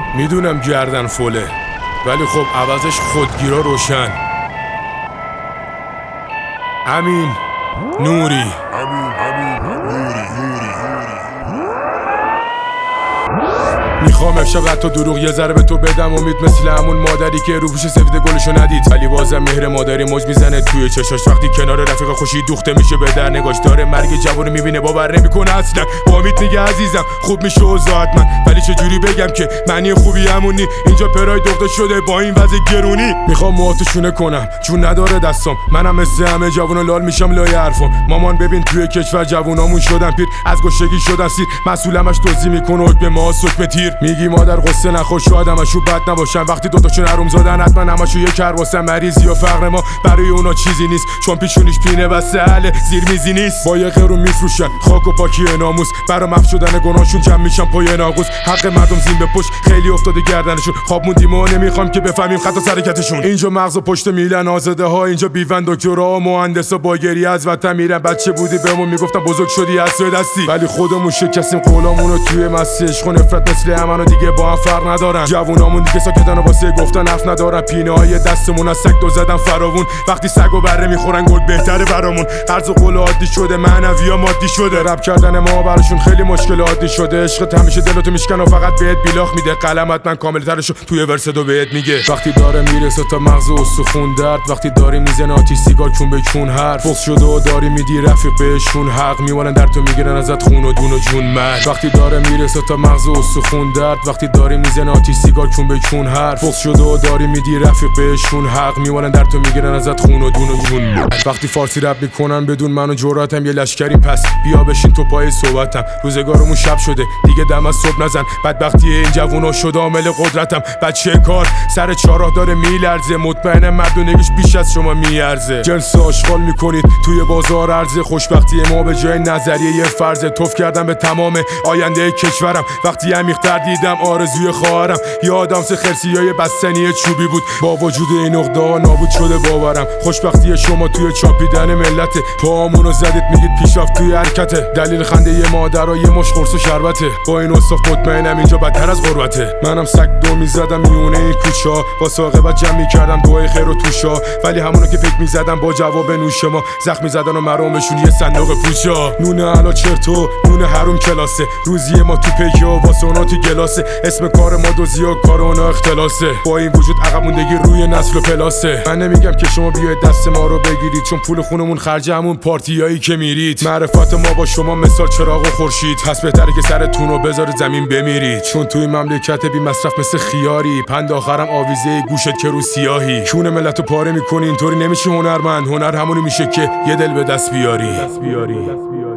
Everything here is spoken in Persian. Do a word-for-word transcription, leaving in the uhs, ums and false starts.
میدونم گردن فله، ولی خب عوضش خودگیرا روشن. امین نوری. امین امین نوری نوری میخوام امشب حتی دروغ یه ذره به تو بدم امید، مثل همون مادری که رو پوش سفید گلشو ندید، ولی بازم مهر مادری موج میزنه توی چشاش. وقتی کنار رفیق خوشی دوخته میشه به در نگاش، داره مرگ جوونو میبینه باور نمیکنه اصلا. با امید میگه عزیزم خوب میشه اوضاعت من، ولی چه جوری بگم که معنی خوبی همونی؟ اینجا پرای دوخته شده با این وضع گرونی. میخوام موهاتو کنم چون نداره دستام، منم مثل همه جوونا لال میشم لای حرفام. مامان ببین توی کشور جوونامون شدن پیر، از گشتگی شدن سیر، مسئولمش دزدی میکنه حکم ما سکم تیر. میگی مادر قصه نخور شاید همشو بد نباشن، وقتی دوتاشون حروم زادن حتما همشو یه کرواسن. مریضی و فقر ما برای اونا چیزی نیست، چون پیشونیش پینه و سهله زیر میزی نیست. با یه قرون میفروشن خاک و پاکی ناموس، برا محو شدن گناهشون جمع میشن پای ناقوس. حق مردم زین به پشت خیلی افتاده گردنشون، خواب موندیم و نمیخوام که بفهمیم خطا حرکتشون. اینجا مغز و پشت میلن آزاده ها، اینجا بیون دکترا و مهندسا با گریه از وطن میرن. بچه بودی بهمون میگفتن بزرگ شدی از سوی دستی، ولی خودمون شکستیم قولامونو توی مستی. عشق و نفرت مثل همانو دیگه با هم فرق ندارن، جوونامون دیگه ساکتن و واسه گفتن حرف ندارن. پینه های دستمون از سگ دو زدن فراوون، وقتی سگ و بره میخورن گل بهتره برامون. قرض و قول عادی شده، معنوی مادی شده، رب کردن ما براشون خیلی مشکل عادی شده. عشق همیشه دلتو میشکن و فقط بهت بیلاخ میده، قلمت من کامل ترشو توی ورس دو بهت میگه. وقتی داره میرسه تا مغز و استخون درد، وقتی داری میزنه آتیش سیگار چون به چون حرف فوق شده و داری میدی رفیق بهشون حق، میوالن در تو میگیرن ازت خون و دون و جون مرد. وقتی داره میرسه تا مغز و استخون درد، وقتی داری میزنه آتیش سیگار چون به چون حرف فوق شده و داری میدی رفیق بهشون حق، میوالن در تو میگیرن ازت خون و دون و جون مرد. وقتی فارسی رپ میکنن بدون من و جرأتم یه لشکری، پس بیا بشین تو پای صحبتم. روزگارمون شب شده دیگه دم از صبح نزن، بدبختی این جوونا شده عامل قدرتم. بچه کار سر چهارراه داره میلرزه، مطمئنم مردونگیش بیش از شما میارزه. جنس آشغال میکنید توی بازار عرضه، خوشبختی ما به جای نظریه یه فرضه. توف کردم به تمام آینده کشورم، وقتی عمیق‌تر دیدم آرزوی خواهرم. یادم سه خرسیای بستنی چوبی بود، با وجود این عقده‌ها نابود شده باورم. خوشبختی شما توی چاپیدن ملته، پاهامونو زدید میگید پیشرفت توی حرکته. دلیل خنده یه مادر و یه مش قرص و شربته، با این اصاف مطمئنم اینجا بدتر از غربته. منم سگ دو میزدم میونه این کوچا، با ساقه جمع میکردم دعای خیر و توشا، ولی همونو که فکر میزدم با جواب نوش ما زخم میزدن و مرامشون یه صندوق پوچا. نون علا چرتو نون حروم کلاسه، روزی ما تو پیکه و واسه اونا تو گلاسه. اسم کار ما دوزی و کار اونا اختلاسه، با این وجود عقب موندگی روی نسل و پلاسه. من نمیگم که شما بیاید دست ما رو بگیرید، چون پول خونمون خرج همون پارتیایی که میرید. معرفت ما با شما مثال چراغ و خورشید، پس بهتره که سرتون رو بذارید زمین بمیرید، چون توی مملکت بی مصرف مثل خیاری. پند آخرم آویزه گوشت که رو سیاهی، کون ملتو پاره میکنی. اینطوری نمیشه هنرمند، هنر همونی میشه که یه دل به دست بیاری, دست بیاری.